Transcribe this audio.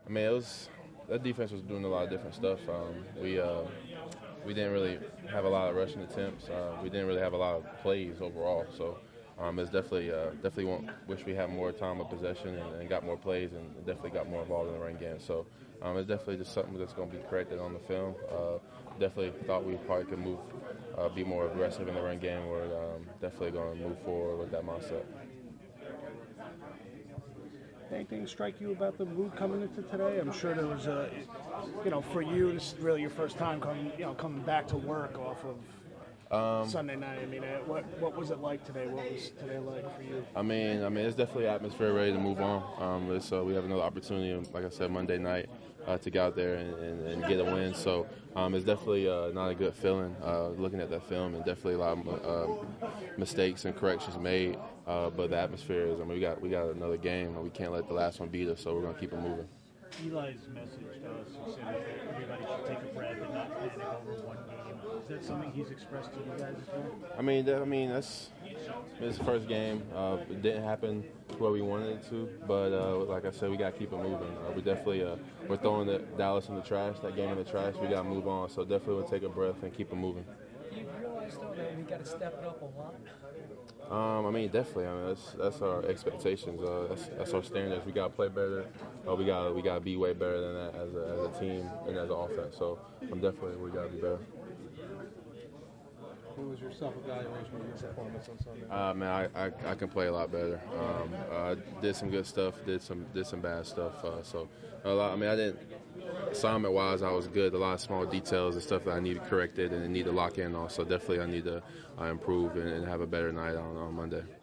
I mean, that defense was doing a lot of different stuff. We didn't really have a lot of rushing attempts. We didn't really have a lot of plays overall. So it's definitely wish we had more time of possession and got more plays and definitely got more involved in the run game. So it's definitely just something that's going to be corrected on the film. Definitely thought we probably could be more aggressive in the run game. We're definitely going to move forward with that mindset. Anything strike you about the mood coming into today? I'm sure there was for you, this is really your first time coming back to work off of Sunday night. I mean, what was it like today? What was today like for you? I mean, it's definitely atmosphere ready to move on. So we have another opportunity, like I said, Monday night to get out there and get a win. So it's definitely not a good feeling looking at that film, and definitely a lot of mistakes and corrections made. But the atmosphere is, we got another game, and we can't let the last one beat us. So we're going to keep it moving. Eli's message to us is that everybody should take a breath and not panic over one game. Is that something he's expressed to you guys as well? I mean that's his first game. It didn't happen where we wanted it to, but like I said, we got to keep it moving. We definitely we're throwing Dallas in the trash. That game in the trash. We got to move on. So definitely we'll take a breath and keep it moving. Do you realize though that we got to step it up a lot? Definitely. That's our expectations. That's our standards. We gotta play better. We gotta be way better than that as a team and as an offense. So definitely we gotta be better. What was your self-evaluation of your performance on Sunday? Man, I can play a lot better. Did some good stuff. Did some bad stuff. So a lot. I didn't. Assignment-wise, I was good. A lot of small details and stuff that I needed corrected and need to lock in on. So definitely I need to improve and have a better night on Monday.